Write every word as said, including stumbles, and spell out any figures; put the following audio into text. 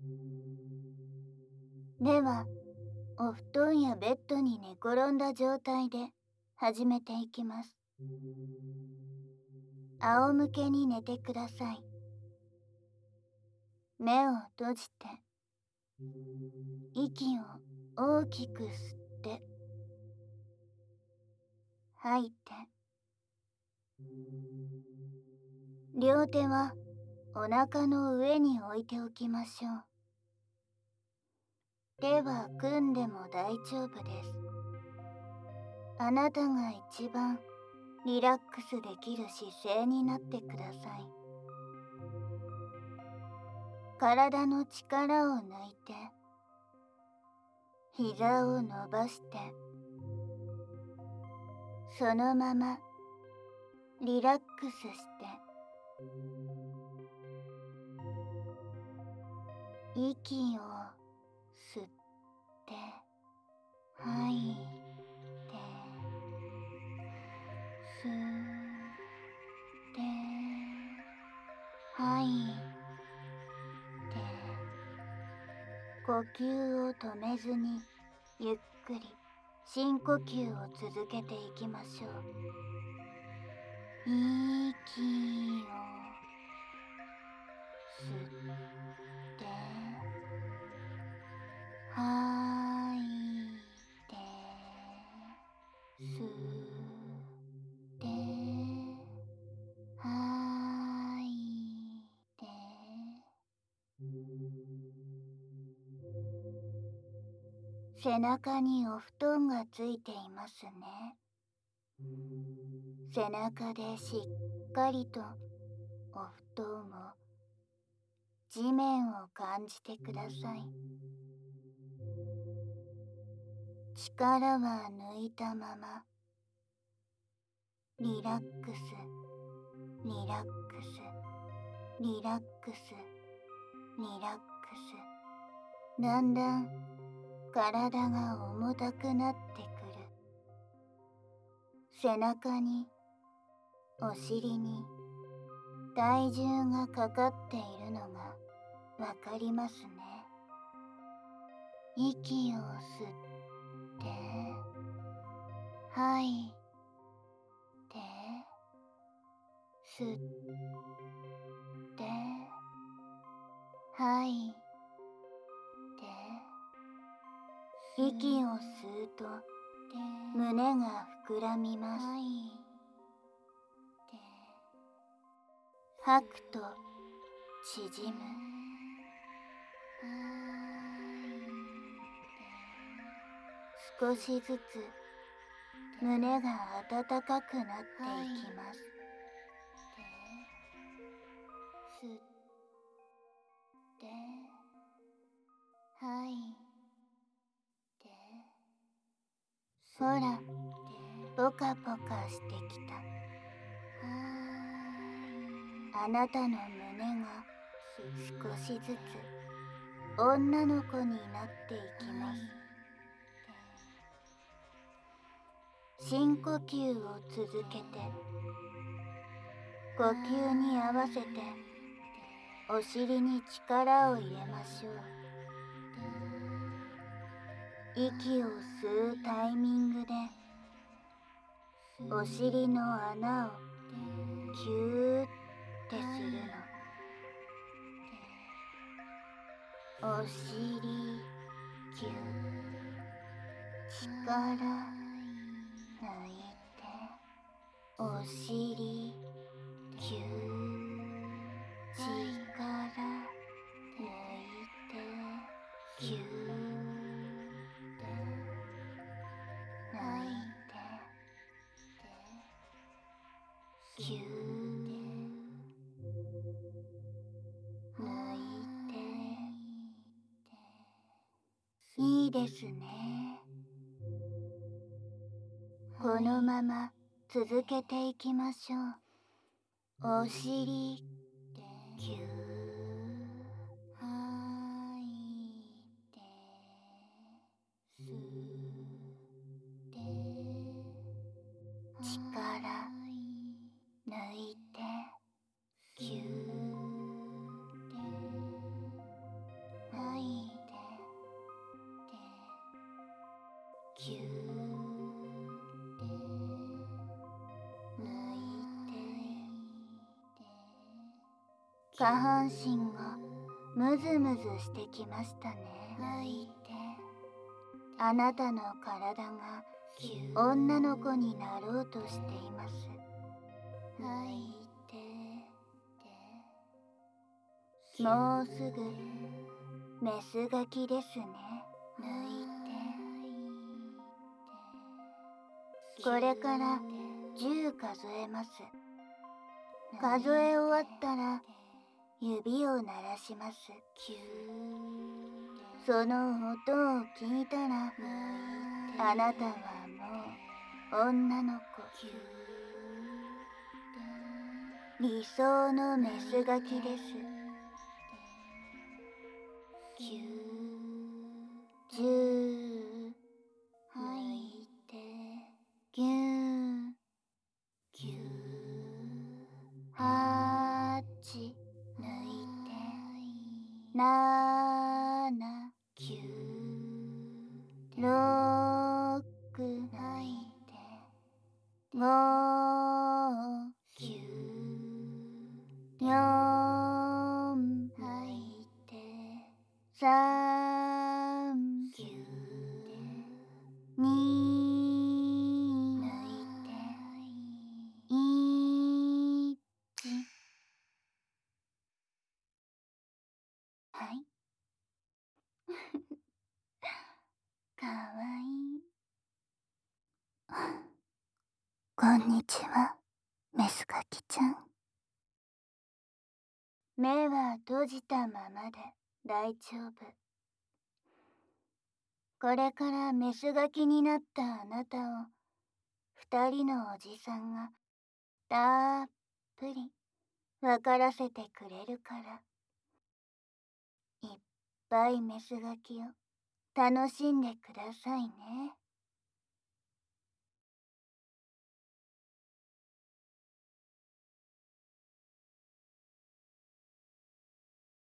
では、お布団やベッドに寝転んだ状態で始めていきます。仰向けに寝てください。目を閉じて、息を大きく吸って、吐いて。両手はお腹の上に置いておきましょう。手は組んでも大丈夫です。あなたが一番リラックスできる姿勢になってください。体の力を抜いて、膝を伸ばして、そのままリラックスして、息を吸って、吐いて、吸って吐いて、呼吸を止めずにゆっくり深呼吸を続けていきましょう。息を吸って吐いて、吸って吐いて。背中にお布団がついていますね。背中でしっかりとお布団を、地面を感じてください。力は抜いたまま、リラックス、リラックス、リラックス、リラックス。だんだん体が重たくなってくる。背中に、お尻に体重がかかっているのがわかりますね。息を吸って吐いて、吸って吐いて。息を吸うと胸が膨らみます。吐くと縮む。少しずつ胸が温かくなっていきます。吸って吐いて。ほら、ポカポカしてきた。あなたの胸が少しずつ女の子になっていきます。深呼吸を続けて、呼吸に合わせてお尻に力を入れましょう。息を吸うタイミングでお尻の穴をキューってするの。お尻キュー、力抜いて、お尻キュー、力抜いて、キュー抜いて、キュー抜いて。いいですね。このまま続けていきましょう。お尻キュー吐いて、吸って力抜いて、キュー抜ぎゅーって抜いて、下半身がムズムズしてきましたね。抜いて、あなたの体が女の子になろうとしています。抜いて、もうすぐメスガキですね。抜いて、これからじゅう数えます。数え終わったら指を鳴らします。その音を聞いたらあなたはもう女の子。理想のメスガキです。じゅう抜いて、ぎゅーぎゅーはち抜いて、ななぎゅーろく抜いて、ごぎゅーよん抜いて、さんぎゅーに抜いて、いち。はい。かわいい。こんにちは、メスガキちゃん。目は閉じたままで大丈夫。これからメスガキになったあなたを二人のおじさんがたっぷり分からせてくれるから、いっぱいメスガキを楽しんでくださいね。